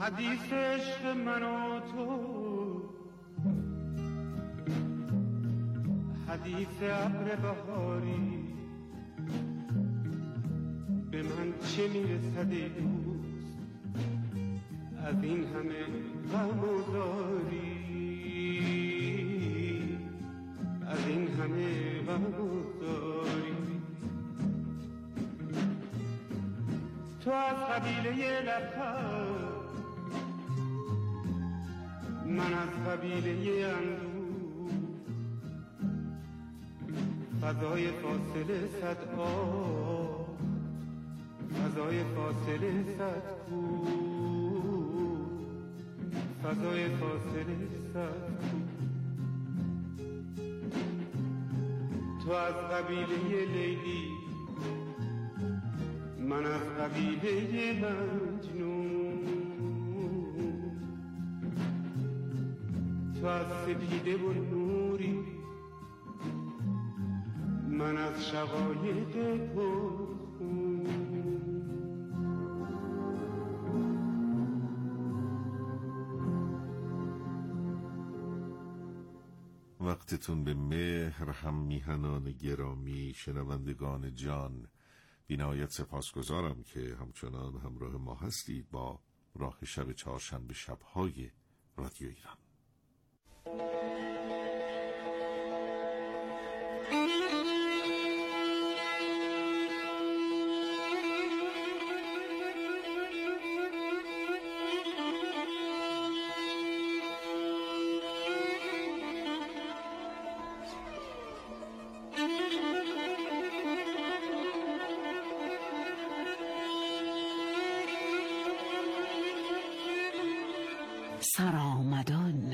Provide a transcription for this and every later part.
حدیث عشق من و تو، حدیث ابر بهاری، به من چه میرسد ای دوست از این همه غم و زاری، از این همه غم و زاری. تو از قبیله لبخند، من از قبیله اندوه، فضای فاصله صد آه، فضای فاصله صد کو، فضای فاصله صد کو. تو از قبیله لیلی، من از قبیله مجنون، تو از سپیده و نوری، من از شقایق پرخون. وقتتون به مهر هم میهنان گرامی، شنوندگان جان، بی‌نهایت سپاسگزارم که همچنان همراه ما هستید با راه شب چهارشنبه شب‌های رادیو ایران. سرآمدان.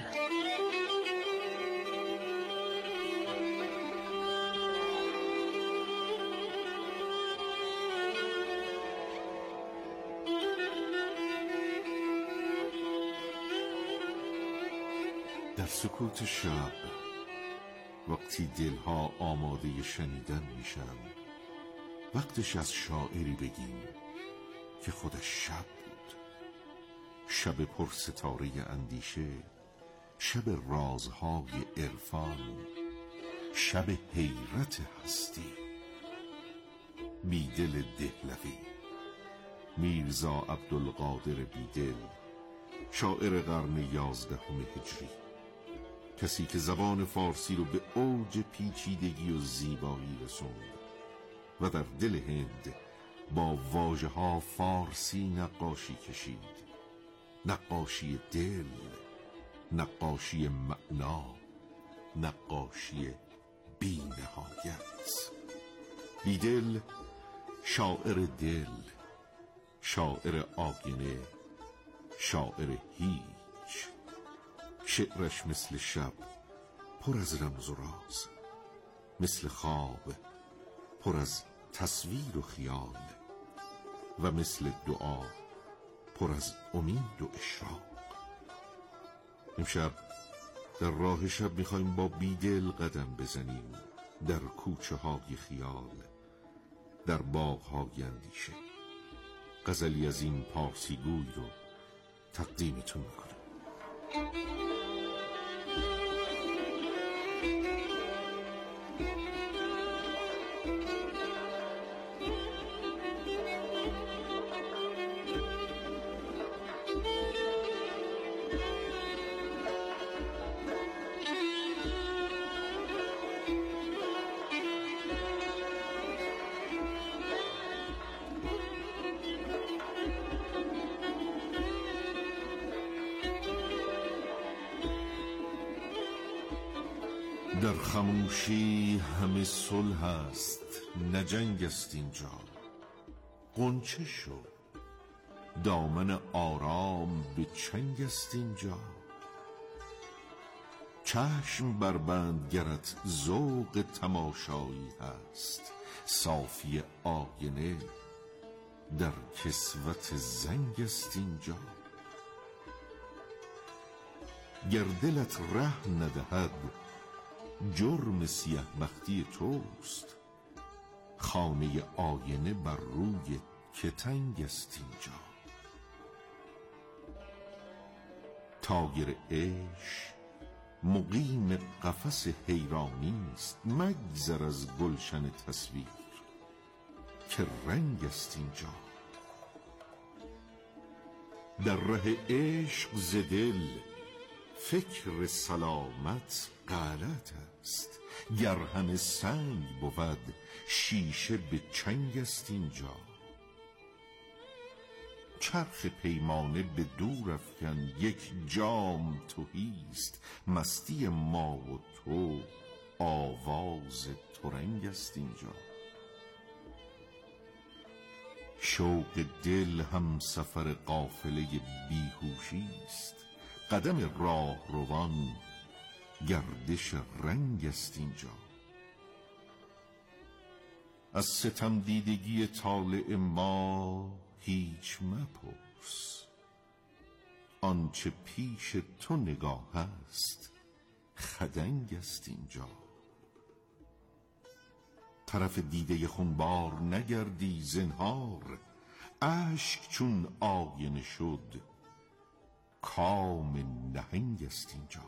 در سکوت شب وقتی دلها آماده شنیدن میشن، وقتش از شاعری بگیم که خودش شب بود، شب پر ستاره اندیشه، شب رازهای عرفان، شب حیرت هستی. بیدل دهلوی، میرزا عبدالقادر بیدل، شاعر قرن 11 هجری، کسی که زبان فارسی رو به اوج پیچیدگی و زیبایی رسوند و در دل هند با واژه ها فارسی نقاشی کشید، نقاشی دل، نقاشی معنا، نقاشی بی نهایت. بیدل شاعر دل، شاعر آگینه، شاعر هیچ. شعرش مثل شب پر از رمز و راز، مثل خواب پر از تصویر و خیال، و مثل دعا پر از امید و اشراق. امشب در راه شب میخوایم با بیدل قدم بزنیم در کوچه های خیال، در باغ های اندیشه. غزلی از این پارسی گوی رو تقدیمتون میکنم. در خاموشی همه صلح است، نه جنگ است اینجا. غنچه شو، دامن آرام به چنگ است اینجا. چشم بربند گرت ذوق تماشایی هست، صافی آینه در کسوت زنگ است اینجا. گر دلت ره ندهد جرم سیه بختی توست، خانه آینه بر روی کتنگ است اینجا. طایر عشق مقیم قفس حیرانی است، مگذر از گلشن تصویر که رنگ است اینجا. در ره عشق ز دل فکر سلامت غلط است، گر همه سنگ بود شیشه به چنگ است اینجا. چرخ پیمانه به دور افکن، یک جام تهی است، مستی ما و تو آواز ترنگ است اینجا. شوق دل هم سفر قافله بیهوشی است، قدم راهروان گردش رنگ است اینجا. از ستم دیدگی طالع ما هیچ مپرس، آنچه پیش تو نگاه است خدنگ است اینجا. طرف دیده خونبار نگردی زنهار، اشک چون آینه شد کام نهنگ است اینجا.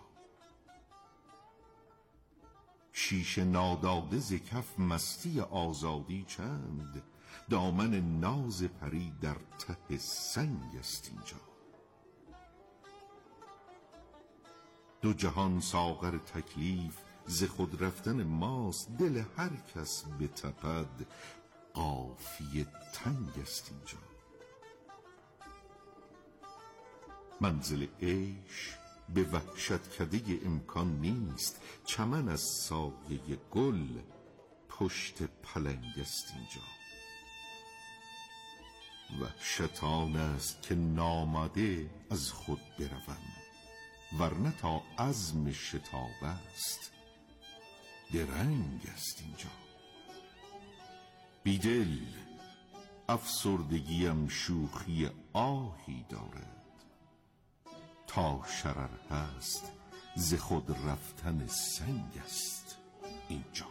شیشه ناداده ز کف مستی آزادی چند، دامن ناز پری در ته سنگ است اینجا. دو جهان ساغر تکلیف ز خود رفتن ماست، دل هر کس بتپد قافیه تنگ است اینجا. منزل عشق به وحشتکده امکان نیست، چمن از سایه گل پشت پلنگ است اینجا. وحشت آن است که نامده از خود بروم، ورنه تا عزم شتاب است درنگ است اینجا. بیدل افسردگیم شوخی آهی دارد، تا شرر هست ز خود رفتن سنگ است اینجا.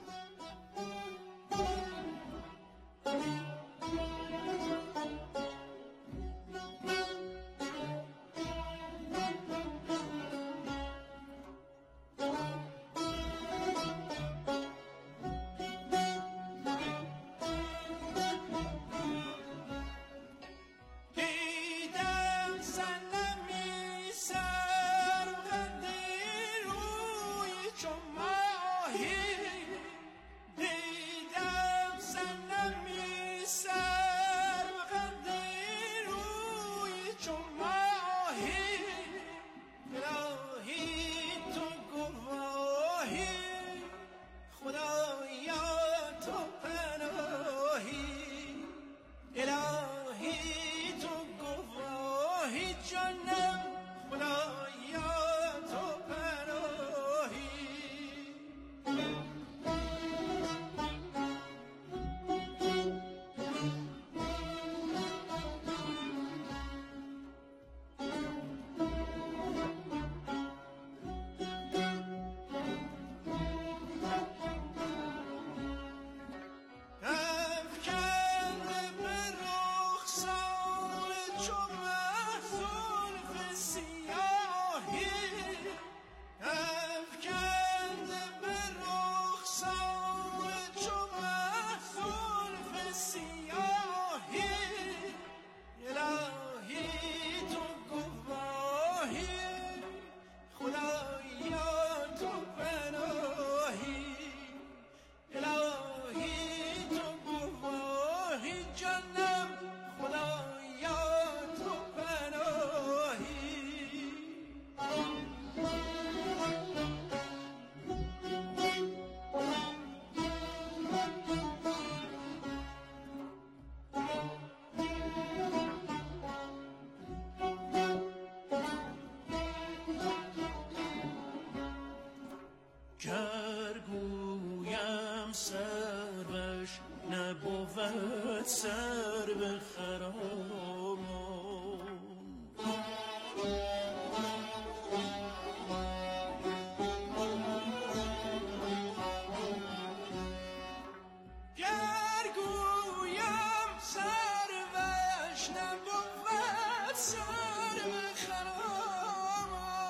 سر به خرامان گر گویم سروش نبود سر به خرامان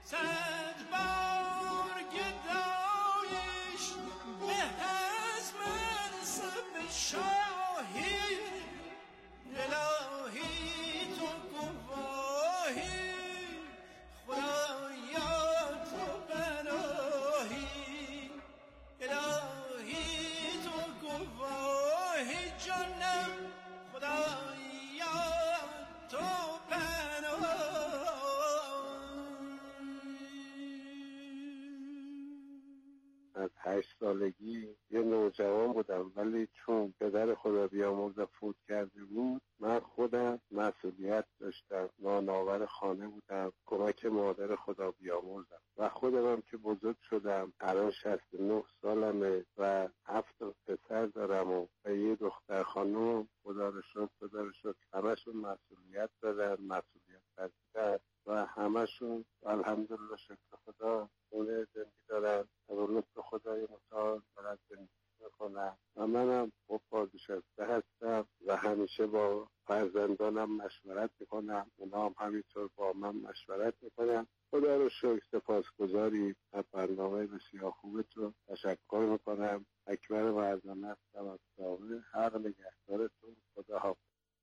صد بار گدایش به از منصب شاهی الهی تو گواهی خدایا تو پناهی الهی تو گواهی جانم خدایا تو از 8 سالگی یه نوجوان بودم، ولی چون پدر خدا بیامرز فوت کرده بود من خودم مسئولیت داشتم، نانآور خانه بودم، کمک مادر خدا بیامرزم و خودم که بزرگ شدم الان 69 سالمه و 7 پسر دارم و یه دختر خانم. خدا رو شکر همشون مسئولیت دارن، مسئولیت پذیرن و همشون الحمدلله شکر خدا خونه زندگی دارن و لطف خدای متعال دارن زندگی میکنن و منم بازنشسته هستم و همیشه با فرزندانم مشورت میکنم، اونا هم همینطور با من مشورت میکنم. خدا رو شکر، سپاسگزاریم از برنامه بسیار خوبتون. تشکر میکنم. اکبر مردانه هستم از ساوه. حق نگهدارتون. خدا حافظ.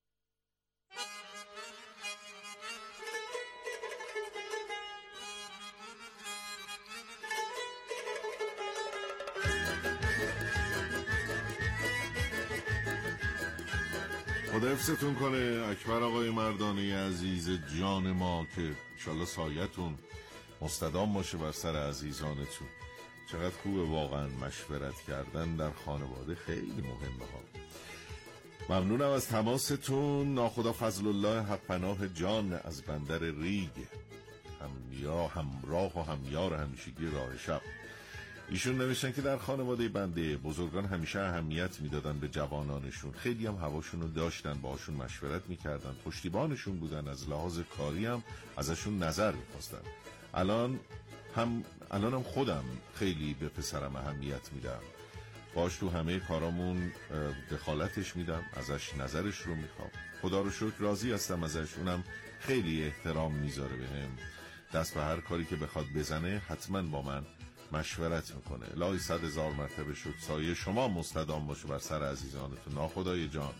خدا حفظتون کنه اکبر آقای مردانه عزیز جان ما، که انشالله سایتون مستدام باشه بر سر عزیزانتون. چقدر خوبه واقعا مشورت کردن در خانواده، خیلی مهمه ها. ممنونم از تماستون. ناخدا فضل الله حق پناه جان از بندر ریگ، همراه و همیار همیشگی راه شب. ایشون نوشتن که در خانواده بنده بزرگان همیشه اهمیت میدادن به جوانانشون، خیلی هم هواشونو داشتن، باهاشون مشورت میکردن، پشتیبانشون بودن، از لحاظ کاری هم ازشون نظر میخواستن. الانم خودم خیلی به پسرم اهمیت میدم، باش تو همه کارامون دخالتش میدم، ازش نظرش رو میخوام. خدا رو شکر راضی هستم ازش، اونم خیلی احترام میذاره بهم. دست به هر کاری که بخواد بزنه حتما با من مشورت میکنه. الهی 100,000 مرتبه شد سایه شما مستدام باشه بر سر عزیزانتون. ناخدای جان.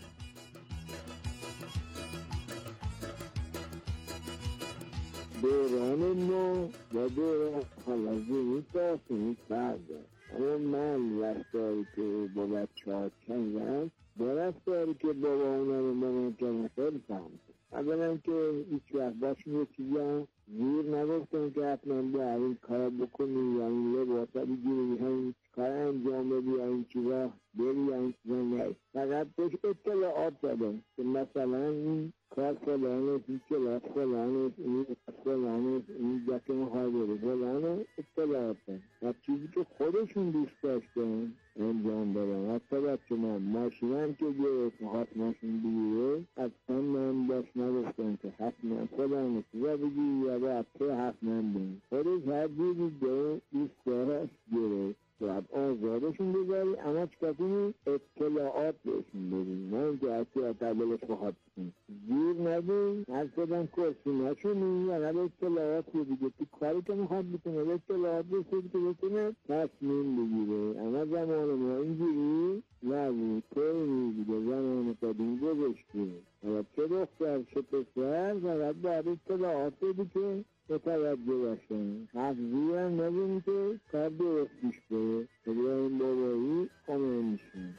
دوران ما و دوران خلازی داشتیم کرده، اما من رفتاری که با بچه ها کنیم با رفتاری که بابا اونا رو من کنیم خیلی فهمید. اولا که هیچ وقت باشون یه چیزی هم زیر نگفتم که حتما باید این کار بکنی یا این لباسا بگیری یا این کار انجام بدی یا این چیزا بری یا این چیزا نهی. فقط بهش اطلاعات دادم که مثلا این کار فلانه، این کلاس فلانه، این فلانه، این جاکه مخواه بره فلانه، اطلاعات دادم و چیزی که خودشون دوست داشتن انجام بدم. حتی بچه من ماشینم که گرفت مخواست ماشین بگیره اصلا من باش نگفتم که حتما فلانه چیزا بگیری یا باید تو حتما بگیری. خودش هر جوری دوست دارش گرفت باید آزادشون بذاری، اما چکتونی اطلاعات بهشون بدیم، نه اینکه هرکی قبلش بخواد بکنی زیر ندیم. هر کدام کرسی نشونی یا نه اطلاعات رو دیگه تو کاری که میخواد بکنه اطلاعات بسید که بکنه تصمیم بگیره. اما زمان ما اینجوری نبود، توی دیگه زمان قدیم گذاشته و چه دختر چه پسر فقط باید اطلاعات بدی که متوجه باشن. حفظی هم نبینی که کار درست پیش بره که این بابایی خمه میشن.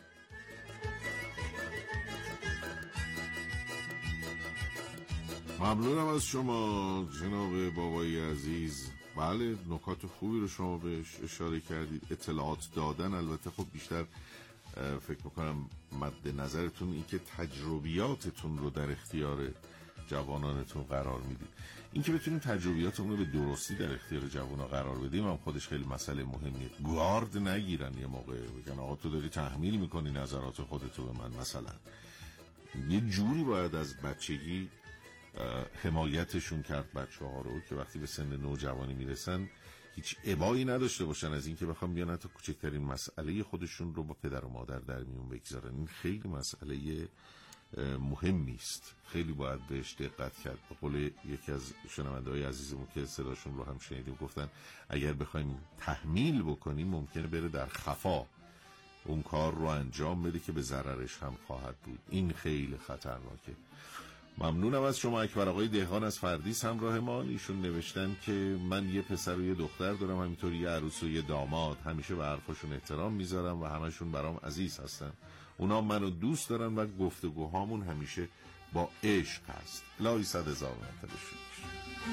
ممنونم از شما جناب بابایی عزیز. بله، نکات خوبی رو شما بهش اشاره کردید. اطلاعات دادن البته خب بیشتر فکر میکنم مد نظرتون این که تجربیاتتون رو در اختیار جوانانتون قرار میدید. این که بتونیم تجربیاتمون رو به درستی در اختیار جوانا قرار بدیم هم خودش خیلی مسئله مهمیه. گارد نگیرن یه موقع بگن آقا تو داری تحمیل میکنی نظرات خودتو به من. مثلا یه جوری باید از بچگی حمایتشون کرد بچه ها رو که وقتی به سن نوجوانی میرسن هیچ ابایی نداشته باشن از این که بخوام بیان تا کوچکترین مسئله خودشون رو با پدر و مادر در میون بگذارن. این خیلی مسئله مهمی است، خیلی باید بهش دقت کرد. به قول یکی از شنونده‌های عزیزمون که صداشون رو هم شنیدیم گفتن اگر بخوایم تحمیل بکنیم ممکنه بره در خفا اون کار رو انجام بده که به ضررش هم خواهد بود. این خیلی خطرناکه. ممنونم از شما اکبر آقای دهقان از فردیس همراه ما. ایشون نوشتن که من یه پسر و یه دختر دارم، همینطوری یه عروس و یه داماد، همیشه به حرفاشون احترام میذارم و همشون برام عزیز هستن. اونا منو دوست دارن و گفتگوهامون همیشه با عشق هست. لای 100,000 مرتبه شکر.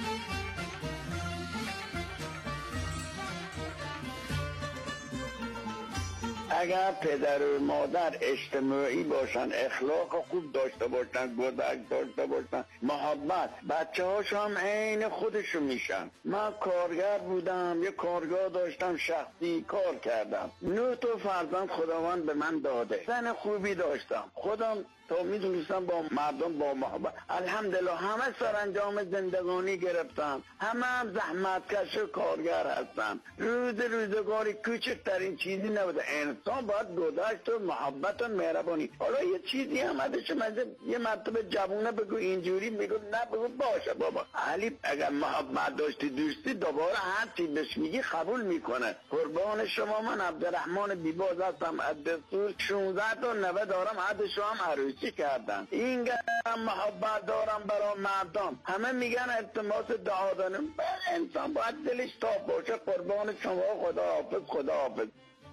اگر پدر و مادر اجتماعی باشن، اخلاق خوب داشته باشن، گذشت داشته باشن، محبت، بچه هاش هم عین خودشو میشن. من کارگر بودم، یه کارگاه داشتم شخصی، کار کردم. 9 تا فرزند خداوند به من داده. زن خوبی داشتم، خودم تا میدونستم با مردم با محبت. الحمدلله همه سرانجام زندگانی گرفتم، همه هم زحمتکش و کارگر هستن. روزگاری کوچکترین چیزی نبوده. انسان باید گذشت و محبت و مهربانی. حالا یه چیزی هم ازش یه مرتبه جوونه بگو اینجوری، میگو نه بگو باشه بابا علی، اگر محبت داشتی دوستی دوباره هر چی بهش میگی قبول میکنه. قربان شما، من عبدالرحمن بیباز هستم. از دستور 16 تا نوه دارم، عدشو هم عروسی کردن. این محبت دارم برای مردم. همه میگن التماس دعا دارم، انسان باید دلش صاف باشه. قربان شما، خدا حافظ، خدا حافظ.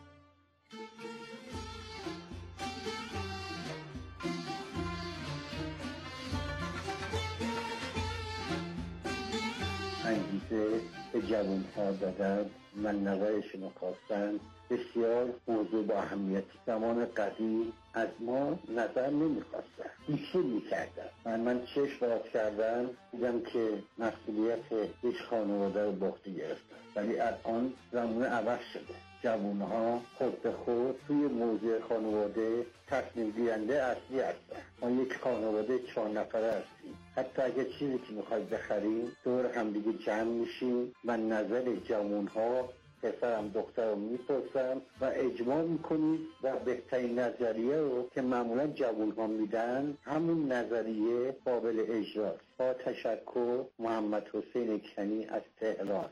انگیزه به جوان‌ها دادن، من نوایشون خواستن. بسیار موضوع با اهمیتی. زمان قدیم از ما نظر نمیخواستن، بیشتر میکردن. من چشم باز کردن دیدم که مسئولیت یک خانواده رو به عهده گرفتن. ولی الان زمان عوض شده. جوانها خود به خود توی موضوع خانواده تصمیم گیرنده اصلی هستن. ما یک خانواده 4 نفره هستیم. حتی اگه چیزی که میخواید بخریم دور هم دیگه جمع میشیم. من نظر جوانها، پسرم دخترم میپرسم و اجماع میکنید و بهترین نظریه رو که معمولا جوانها میدن همون نظریه قابل اجراست. با تشکر، محمد حسین کنی از تهران.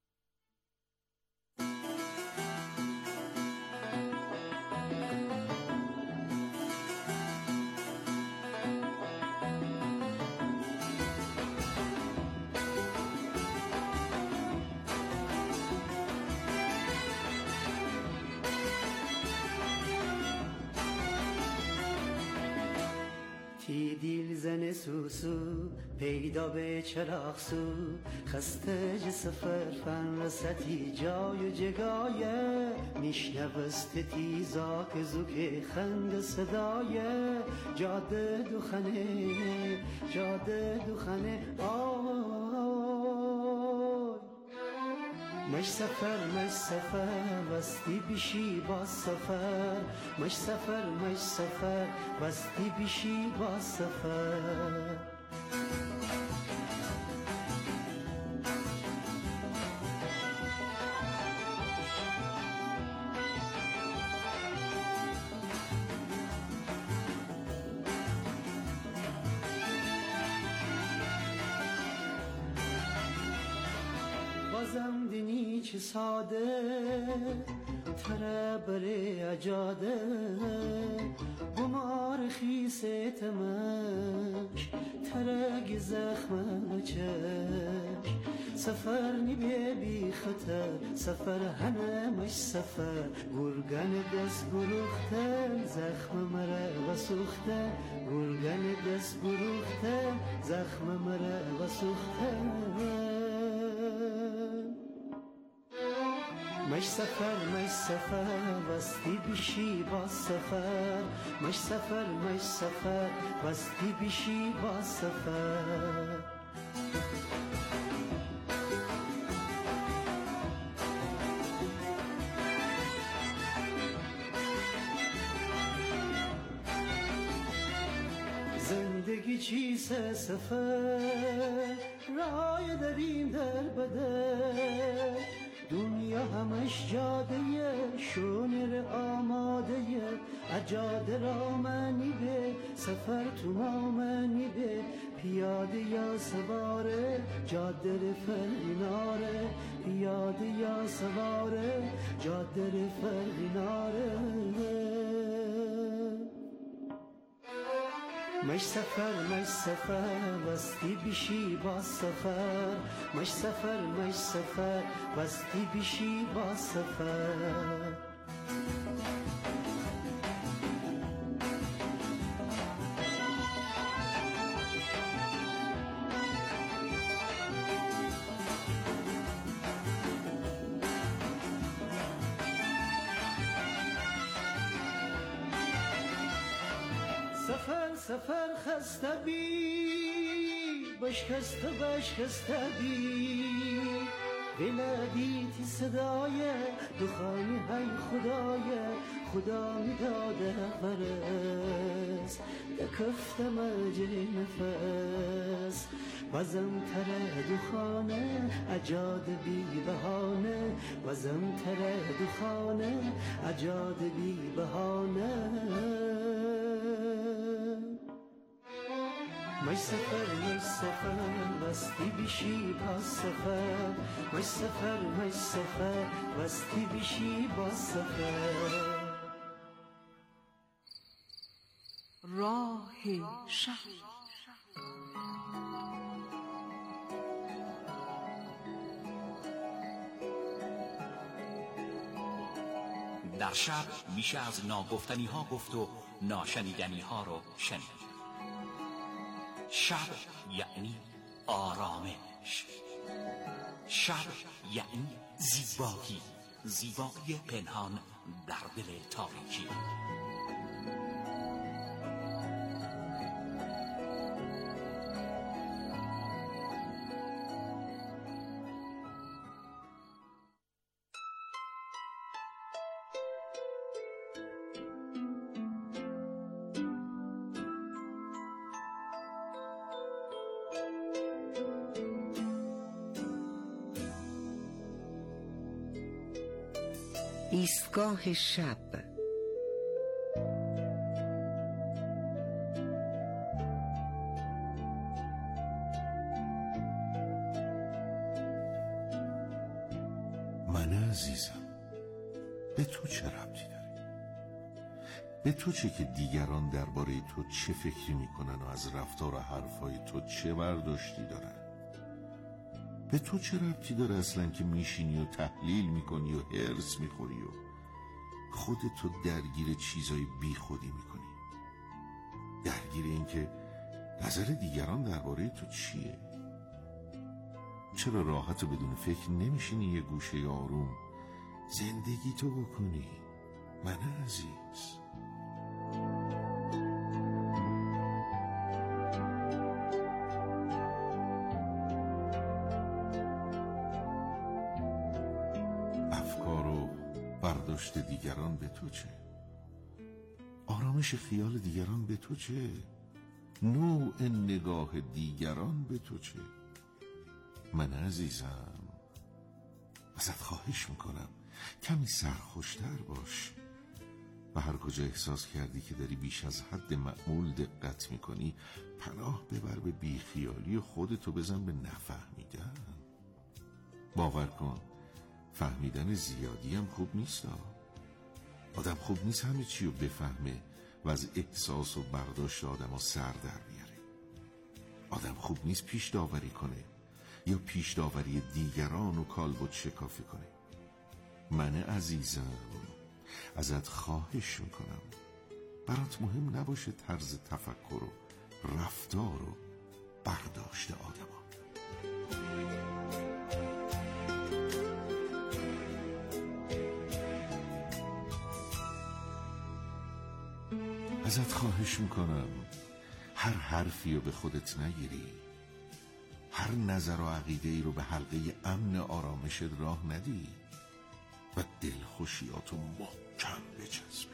دیل زن سوسو پیدا به چراغ سو، خسته ج سفر فن رستی جای جگایه، میشنوست تیزا که زوک خند صدای، جاده دوخنه مش سفر وستی بیشی با سفر، مش سفر وستی بیشی با سفر. بازم دینی چه ساده تره بره اجاده، بمار خیسه تمش ترگ زخم چش، سفر نبی بی خطر سفر هنه مش سفر، گرگن دست گروخته زخم مره و سوخته، گرگن دست گروخته زخم مره و سوخته. مش سفر وستی بیشی با سفر، مش سفر وستی بیشی با سفر. زندگی چیست سفر، رای داریم در بدر، دنیا همش جاده شونر آماده اجاده را منی به سفر تو منی به پیاده یا سواره جاده فرقیناره پیاده یا سواره جاده فرقیناره مش سفر وستی بیشی با سفر مش سفر وستی بیشی با سفر سفر خسته بی بشکسته بی بلدیتی صدای دخانی های خدا می داده فرس دکفتم اجل نفس وزم تره دخانه اجاد بی بهانه وزم تره دخانه اجاد بی بهانه مش سفر وستی بیشی با سفر مش سفر وستی بیشی با سفر راه شب در شب میشه از ناگفتنی ها گفت و ناشنیدنی ها رو شنید. شب یعنی آرامش، شب یعنی زیبایی پنهان در دل تاریکی. ایستگاه شب. من عزیزم، به تو چه ربطی داره؟ به تو چه که دیگران درباره تو چه فکری میکنن و از رفتار و حرفای تو چه برداشتی دارن؟ به تو چه ربطی داره اصلا که میشینی و تحلیل میکنی و هرس میخوری و خودتو درگیر چیزای بی خودی میکنی؟ درگیر این که نظر دیگران درباره تو چیه؟ چرا راحت و بدون فکر نمیشینی یه گوشه آروم زندگی تو بکنی؟ من عزیز، برداشت دیگران به تو چه؟ آرامش خیال دیگران به تو چه؟ نوع نگاه دیگران به تو چه؟ من عزیزم، ازت خواهش میکنم کمی سرخوشتر باش و هر کجا احساس کردی که داری بیش از حد معمول دقت میکنی پناه ببر به بیخیالی و خودتو بزن به نفهمیدن. باور کن فهمیدن زیادی هم خوب نیست. آدم خوب نیست همه چی رو بفهمه و از احساس و برداشت آدم ها سر در بیاره. آدم خوب نیست پیش داوری کنه یا پیش داوری دیگران و کالبد شکافی کنه. من عزیزم، ازت خواهش میکنم برات مهم نباشه طرز تفکر و رفتار و برداشت آدم ها. ازت خواهش میکنم هر حرفی رو به خودت نگیری، هر نظر و عقیده ای رو به حلقه امن آرامشت راه ندی و دلخوشیاتو محکم بچسبی.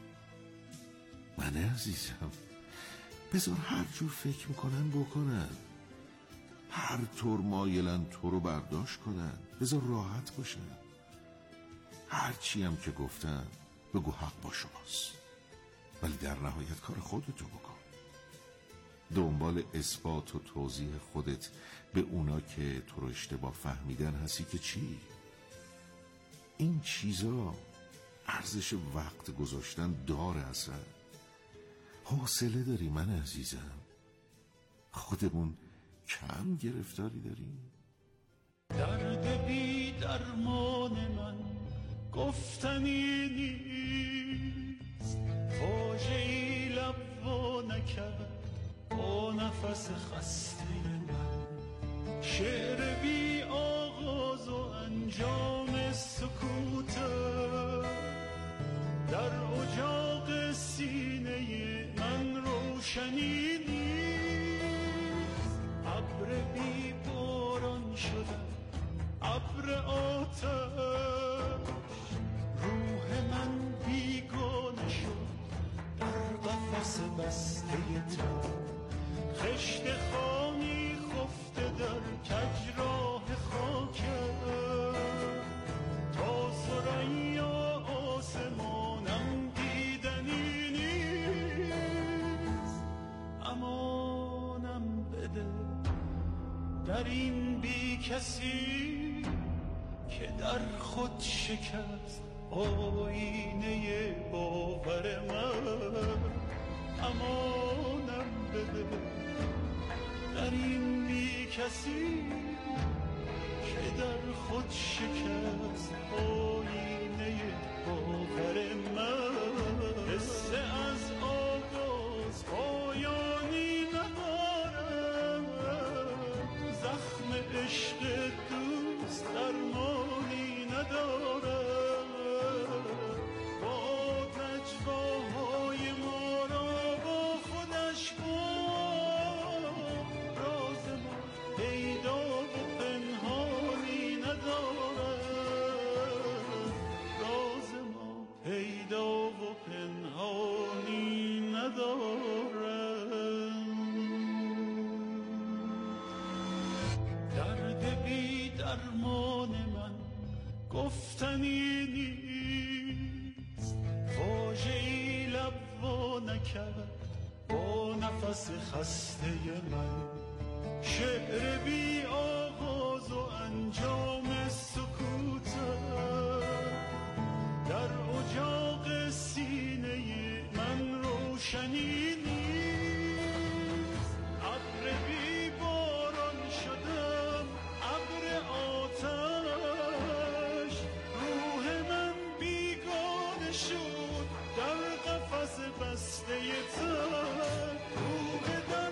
من عزیزم، بذار هر جور فکر میکنن بکنن، هر طور مایلن تو رو برداشت کنن، بذار راحت باشن. هرچی هم که گفتن بگو حق با شماست، ولی در نهایت کار خودتو بکن. دنبال اثبات و توضیح خودت به اونا که تو رو اشتباه فهمیدن هستی که چی؟ این چیزا ارزش وقت گذاشتن داره اصلا؟ حوصله داری من عزیزم؟ خودمون کم گرفتاری داریم؟ درد بی درمان من گفتنی نیست، واژه‌ای لب وا نکرد با نفس خسته من. شعر بی آغاز و انجام سکوت در اجاق سینه من روشنی نیست. ابر بی باران شدم، ابر آتش، روح من بیگانه شد در قفس بسته تو. خشت خامی خفته در کج راه خاکم، تا ثریا آسمانم دیدنی نیست. امانم بده در این بی کسی که در خود شکست آینه باور من. امانم بده در این بی کسی که در خود شکست آینه باور من. قصه از آغاز پایانی ندارم، زخم عشق دوست درمانی ندارم. با نجواهای ما را با خودش گفت، راز ما پیدا و پنهانی ندارد. راز ما پیدا و پنهانی ندارد. درد بی درمان من گفتنی نیست، واژه‌ای لب وا نکرد با نفس خسته من. شعر بی آغاز و انجام